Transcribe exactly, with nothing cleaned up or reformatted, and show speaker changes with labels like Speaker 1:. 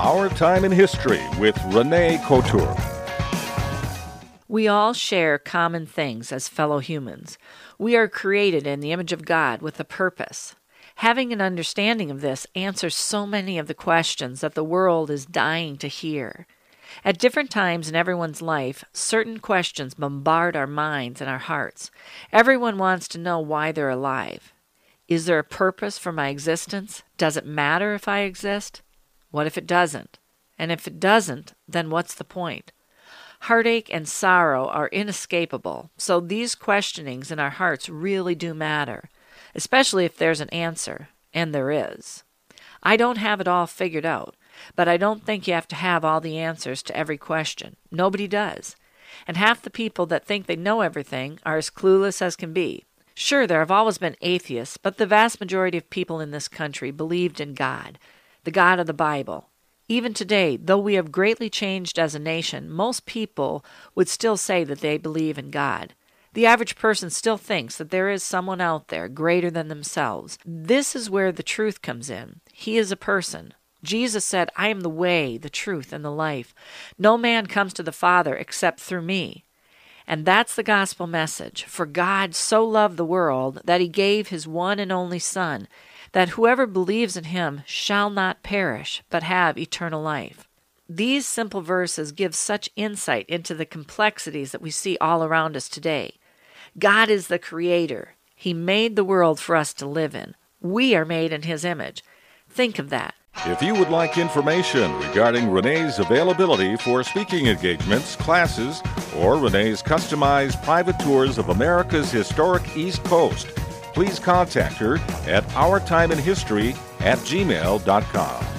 Speaker 1: Our Time in History with Renee Couture.
Speaker 2: We all share common things as fellow humans. We are created in the image of God with a purpose. Having an understanding of this answers so many of the questions that the world is dying to hear. At different times in everyone's life, certain questions bombard our minds and our hearts. Everyone wants to know why they're alive. Is there a purpose for my existence? Does it matter if I exist? What if it doesn't? And if it doesn't, then what's the point? Heartache and sorrow are inescapable, so these questionings in our hearts really do matter, especially if there's an answer, and there is. I don't have it all figured out, but I don't think you have to have all the answers to every question. Nobody does. And half the people that think they know everything are as clueless as can be. Sure, there have always been atheists, but the vast majority of people in this country believed in God, the God of the Bible. Even today, though we have greatly changed as a nation, most people would still say that they believe in God. The average person still thinks that there is someone out there greater than themselves. This is where the truth comes in. He is a person. Jesus said, I am the way, the truth, and the life. No man comes to the Father except through me. And that's the gospel message. For God so loved the world that he gave his one and only Son, that whoever believes in him shall not perish, but have eternal life. These simple verses give such insight into the complexities that we see all around us today. God is the Creator. He made the world for us to live in. We are made in his image. Think of that.
Speaker 1: If you would like information regarding Renee's availability for speaking engagements, classes, or Renee's customized private tours of America's historic East Coast, please contact her at ourtimeinhistory at gmail dot com.